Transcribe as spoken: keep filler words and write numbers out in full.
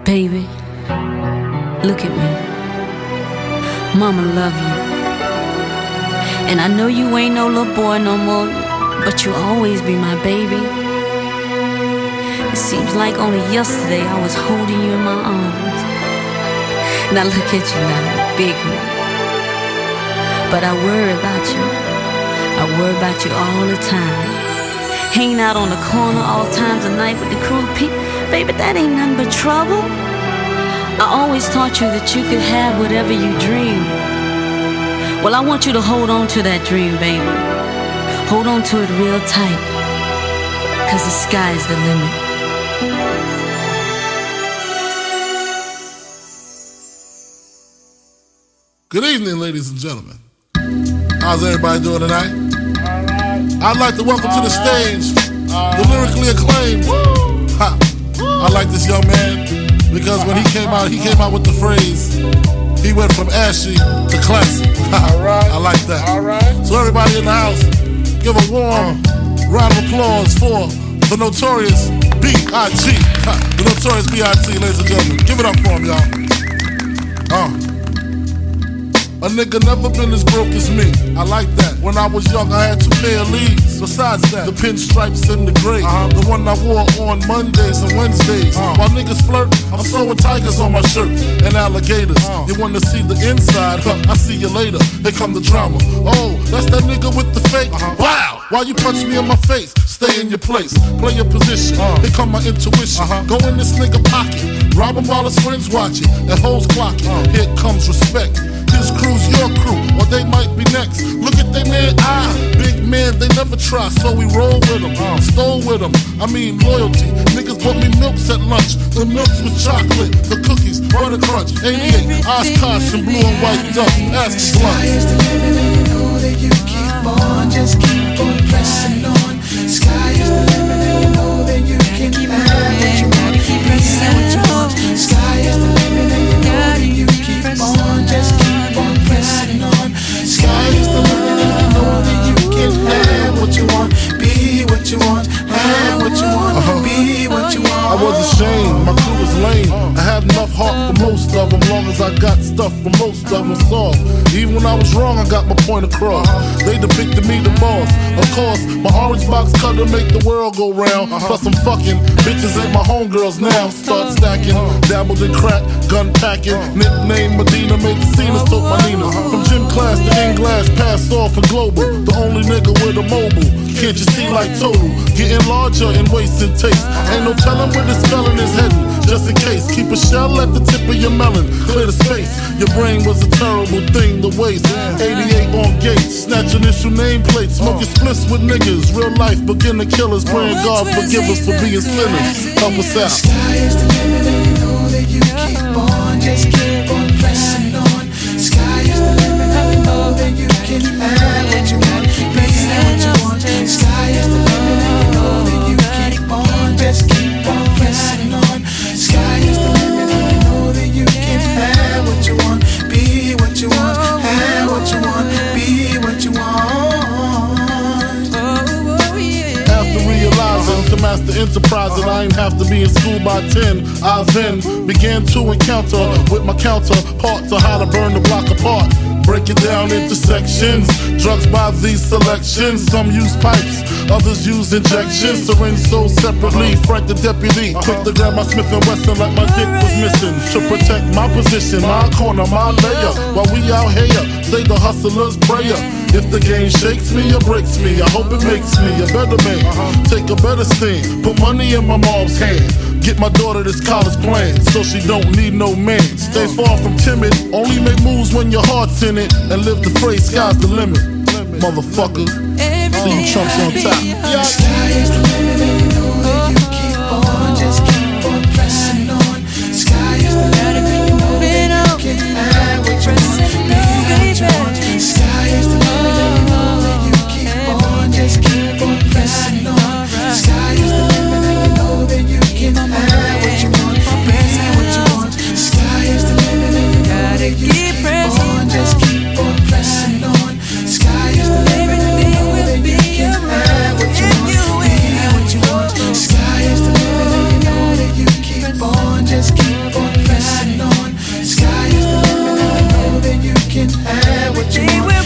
Baby, look at me. Mama love you. And I know you ain't no little boy no more, but you'll always be my baby. It seems like only yesterday I was holding you in my arms. Now look at you now, big one. But I worry about you. I worry about you all the time. Hanging out on the corner all times of night with the cruel people. Baby, that ain't nothing but trouble. I always taught you that you could have whatever you dream. Well, I want you to hold on to that dream, baby. Hold on to it real tight, 'cause the sky's the limit. Good evening, ladies and gentlemen. How's everybody doing tonight? I'd like to welcome to the stage the lyrically acclaimed. Ha. I like this young man because when he came out, he came out with the phrase, he went from ashy to classic. I like that. So everybody in the house, give a warm round of applause for the notorious B I G The notorious B I G, ladies and gentlemen. Give it up for him, y'all. Uh. A nigga never been as broke as me. I like that. When I was young, I had two pair of leads. Besides that, the pinstripes and the gray. Uh-huh. The one I wore on Mondays and Wednesdays. Uh-huh. While niggas flirt, I'm sewing tigers on my shirt and alligators. Uh-huh. You wanna see the inside? Huh, I see you later. Here come the drama. Oh, that's that nigga with the fake. Uh-huh. Wow! Why you punch me in my face? Stay in your place. Play your position. Uh-huh. Here come my intuition. Uh-huh. Go in this nigga pocket. Rob him while his friends watching. And hoes clocking. Uh-huh. Here comes respect. His crew's your crew, or they might be next. Look at they man, ah, big man, they never try, so we roll with them, uh, stole with them. I mean loyalty. Niggas bought me milks at lunch, the milks with chocolate, the cookies, butter crunch, eighty-eight, Oshkosh and blue and white duck. Ask the sky is the limit, and you know that you keep on, just keep on pressing on. Sky is the limit, and you know that you can have what you want, press what you want. Sky is the limit, and you know that you keep on, just keep. Pressing on. Sky is the limit, and you know that you can have what you want, be what you want, have what you want, uh-huh. Be what you want. I was ashamed, my crew was lame. I had enough heart for most of them, long as I got stuff for most of them soft. Even when I was wrong, I got my point across. They depicted me the boss. Of course, my orange box cutter make the world go round. Plus I'm fucking bitches ain't my homegirls now. Start stacking, dabbled in crack, gun packing. Nickname Medina, made the scenes, took my Nina. From gym class to English, passed off for global. The only nigga with a mobile. Can't you see like total? Getting larger in waist and taste. Ain't no telling where this felon is heading. Just in case, keep a shell at the tip of your melon. Clear the space. Your brain was a terrible thing to waste. eighty-eight on gates, snatch initial nameplates. Smoking splits with niggas. Real life beginner killers. Praying God forgive us for being sinners. Help us out. Sky is the limit, and you know that you keep on, just keep on pressing on. Sky is the limit, and you know that you can have what you want, be what you want. Sky is the limit, and you know that you keep on, just keep on pressing on. Sky is the limit, and you know that you can have what you want, be what you want, have what you want, be what you want. After realizing to master enterprise and I ain't have to be in school by ten, I then began to encounter with my counterpart to how to burn the block apart. Break it down into sections. Drugs by these selections. Some use pipes, others use injections. Syringe sold separately. Frank the deputy quick to grab my Smith and Wesson like my dick was missing. To protect my position, my corner, my layer. While we out here, say the hustler's prayer. If the game shakes me or breaks me, I hope it makes me a better man. Take a better stand. Put money in my mom's hand. Get my daughter this college plan, so she don't need no man. Stay far from timid, only make moves when your heart's in it. And live the phrase, sky's the limit, motherfucker. See you chumps on top. Yeah. Sky is the limit, and you know that you keep on, just keep on pressing on. Sky is the limit, and you know that you can have what you want, be what you want. Sky is the limit, and you know that you keep on, just keep on pressing on. Sky is the limit, and you know that you can have what you want, be what you want. Sky is the limit, and you know that you keep on, just keep on pressing on. Sky is the limit, and you know that you can have what you want, be what you want. can have what you want.